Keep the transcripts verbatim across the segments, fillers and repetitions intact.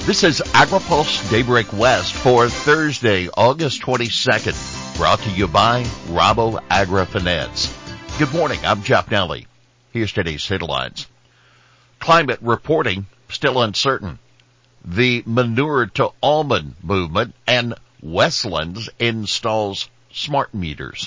This is AgriPulse Daybreak West for Thursday, August twenty-second, brought to you by Rabo AgriFinance. Good morning, I'm Jeff Nally. Here's today's headlines. Climate reporting still uncertain. The manure to almond movement, and Westlands installs smart meters.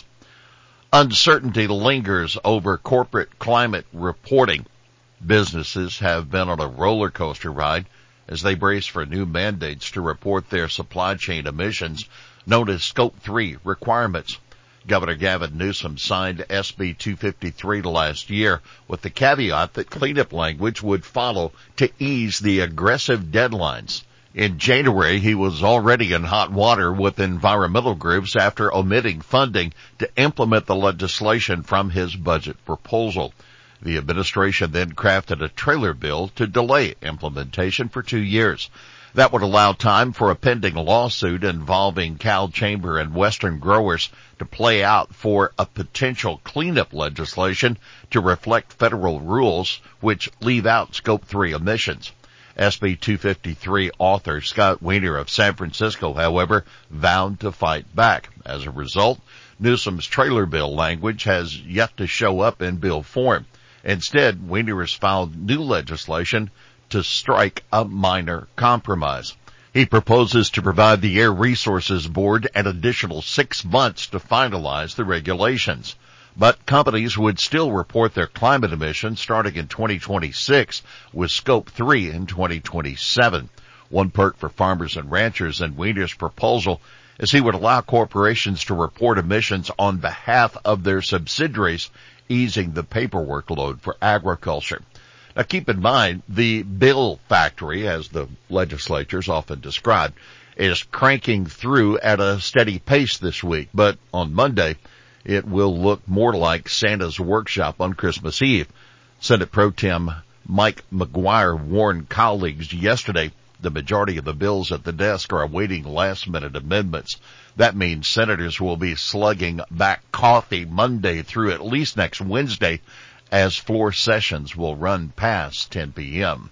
Uncertainty lingers over corporate climate reporting. Businesses have been on a roller coaster ride as they brace for new mandates to report their supply chain emissions, known as Scope three requirements. Governor Gavin Newsom signed S B two fifty-three last year with the caveat that cleanup language would follow to ease the aggressive deadlines. In January, he was already in hot water with environmental groups after omitting funding to implement the legislation from his budget proposal. The administration then crafted a trailer bill to delay implementation for two years. That would allow time for a pending lawsuit involving Cal Chamber and Western growers to play out for a potential cleanup legislation to reflect federal rules which leave out Scope three emissions. S B two fifty-three author Scott Wiener of San Francisco, however, vowed to fight back. As a result, Newsom's trailer bill language has yet to show up in bill form. Instead, Wiener has filed new legislation to strike a minor compromise. He proposes to provide the Air Resources Board an additional six months to finalize the regulations. But companies would still report their climate emissions starting in twenty twenty-six, with Scope three in twenty twenty-seven. One perk for farmers and ranchers in Wiener's proposal is he would allow corporations to report emissions on behalf of their subsidiaries, easing the paperwork load for agriculture. Now keep in mind, the bill factory, as the legislatures often describe, is cranking through at a steady pace this week, but on Monday, it will look more like Santa's workshop on Christmas Eve. Senate Pro Tem Mike McGuire warned colleagues yesterday the majority of the bills at the desk are awaiting last-minute amendments. That means senators will be slugging back coffee Monday through at least next Wednesday, as floor sessions will run past ten p.m.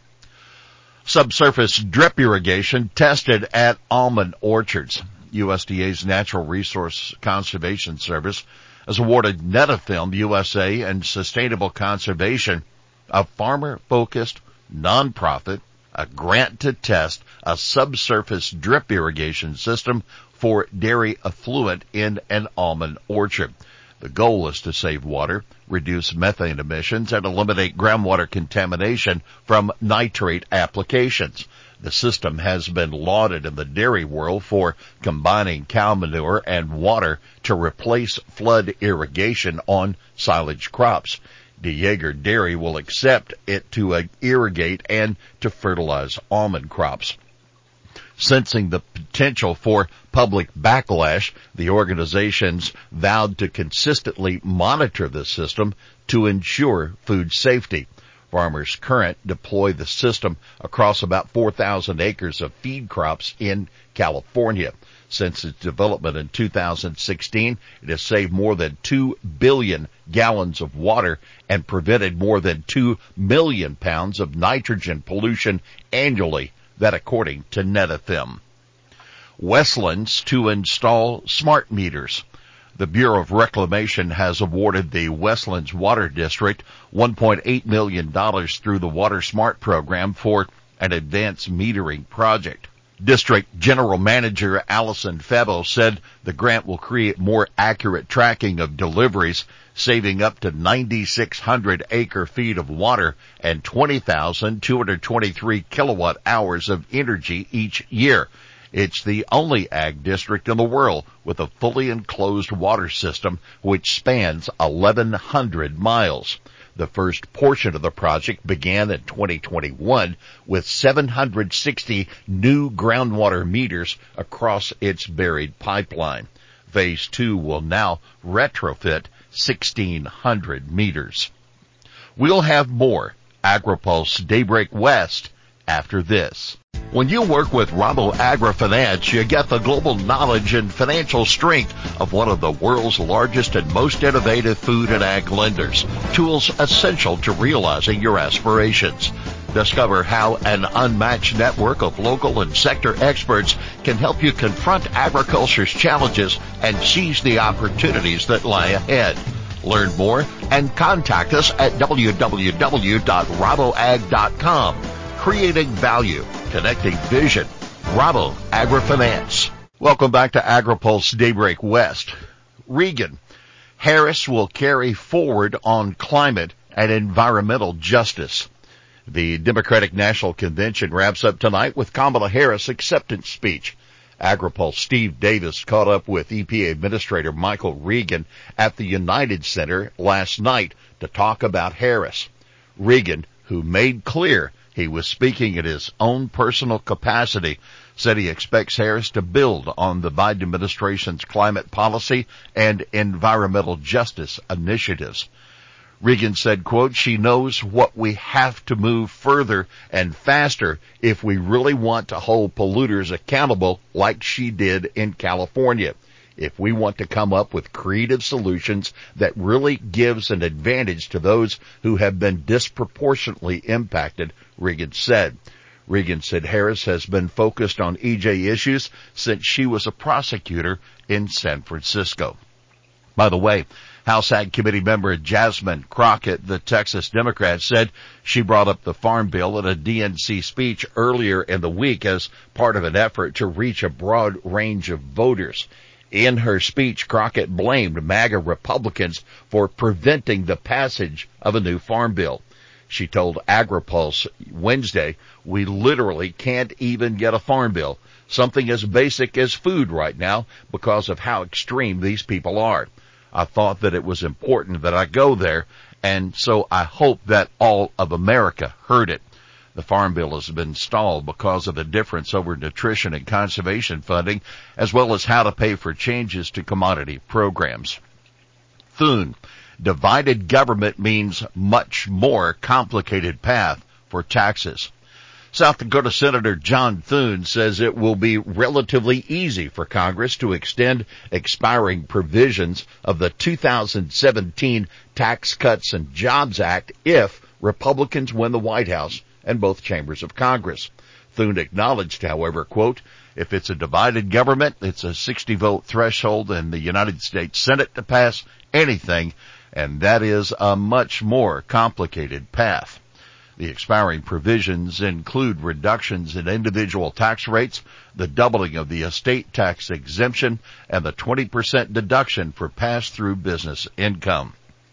Subsurface drip irrigation tested at almond orchards. U S D A's Natural Resource Conservation Service has awarded Netafim U S A and Sustainable Conservation, a farmer-focused nonprofit, a grant to test a subsurface drip irrigation system for dairy effluent in an almond orchard. The goal is to save water, reduce methane emissions, and eliminate groundwater contamination from nitrate applications. The system has been lauded in the dairy world for combining cow manure and water to replace flood irrigation on silage crops. DeJager Dairy will accept it to uh, irrigate and to fertilize almond crops. Sensing the potential for public backlash, the organizations vowed to consistently monitor the system to ensure food safety. Farmers currently deploy the system across about four thousand acres of feed crops in California. Since its development in two thousand sixteen, it has saved more than two billion gallons of water and prevented more than two million pounds of nitrogen pollution annually. That according to Netafim. Westlands to install smart meters. The Bureau of Reclamation has awarded the Westlands Water District one point eight million dollars through the Water Smart program for an advanced metering project. District General Manager Allison Febo said the grant will create more accurate tracking of deliveries, saving up to nine thousand six hundred acre feet of water and twenty thousand two hundred twenty-three kilowatt hours of energy each year. It's the only ag district in the world with a fully enclosed water system which spans eleven hundred miles. The first portion of the project began in twenty twenty-one with seven hundred sixty new groundwater meters across its buried pipeline. Phase two will now retrofit sixteen hundred meters. We'll have more AgriPulse Daybreak West after this. When you work with Rabo AgriFinance, you get the global knowledge and financial strength of one of the world's largest and most innovative food and ag lenders, tools essential to realizing your aspirations. Discover how an unmatched network of local and sector experts can help you confront agriculture's challenges and seize the opportunities that lie ahead. Learn more and contact us at w w w dot raboag dot com. Creating value, connecting vision. Rabo AgriFinance. Welcome back to AgriPulse Daybreak West. Regan, Harris will carry forward on climate and environmental justice. The Democratic National Convention wraps up tonight with Kamala Harris' acceptance speech. AgriPulse Steve Davis caught up with E P A Administrator Michael Regan at the United Center last night to talk about Harris. Regan, who made clear he was speaking in his own personal capacity, said he expects Harris to build on the Biden administration's climate policy and environmental justice initiatives. Regan said, quote, she knows what we have to move further and faster if we really want to hold polluters accountable like she did in California. If we want to come up with creative solutions that really gives an advantage to those who have been disproportionately impacted, Regan said. Regan said Harris has been focused on E J issues since she was a prosecutor in San Francisco. By the way, House Ag Committee member Jasmine Crockett, the Texas Democrat, said she brought up the Farm Bill at a D N C speech earlier in the week as part of an effort to reach a broad range of voters. In her speech, Crockett blamed MAGA Republicans for preventing the passage of a new farm bill. She told AgriPulse Wednesday, we literally can't even get a farm bill, something as basic as food right now because of how extreme these people are. I thought that it was important that I go there, and so I hope that all of America heard it. The Farm Bill has been stalled because of the difference over nutrition and conservation funding, as well as how to pay for changes to commodity programs. Thune, divided government means much more complicated path for taxes. South Dakota Senator John Thune says it will be relatively easy for Congress to extend expiring provisions of the two thousand seventeen Tax Cuts and Jobs Act if Republicans win the White House and both chambers of Congress. Thune acknowledged, however, quote, if it's a divided government, it's a sixty vote threshold in the United States Senate to pass anything, and that is a much more complicated path. The expiring provisions include reductions in individual tax rates, the doubling of the estate tax exemption, and the twenty percent deduction for pass-through business income.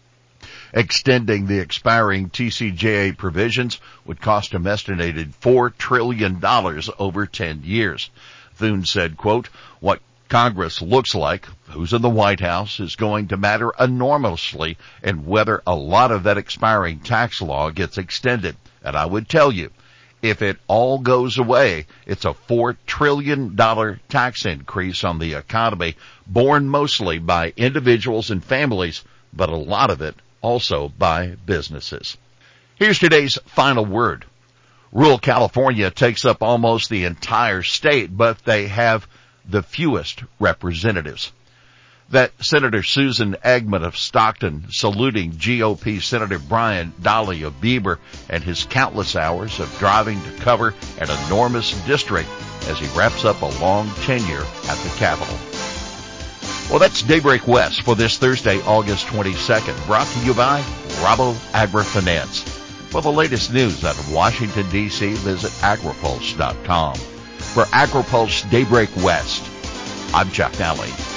Extending the expiring T C J A provisions would cost an estimated four trillion dollars over ten years. Thune said, quote, what Congress looks like, who's in the White House, is going to matter enormously in whether a lot of that expiring tax law gets extended. And I would tell you, if it all goes away, it's a four trillion dollars tax increase on the economy, borne mostly by individuals and families, but a lot of it also by businesses. Here's today's final word. Rural California takes up almost the entire state, but they have the fewest representatives. That Senator Susan Eggman of Stockton saluting G O P Senator Brian Dahle of Bieber and his countless hours of driving to cover an enormous district as he wraps up a long tenure at the Capitol. Well, that's Daybreak West for this Thursday, August twenty-second, brought to you by Rabo AgriFinance. For the latest news out of Washington, D C, visit agripulse dot com. For AgriPulse Daybreak West, I'm Chuck Nally.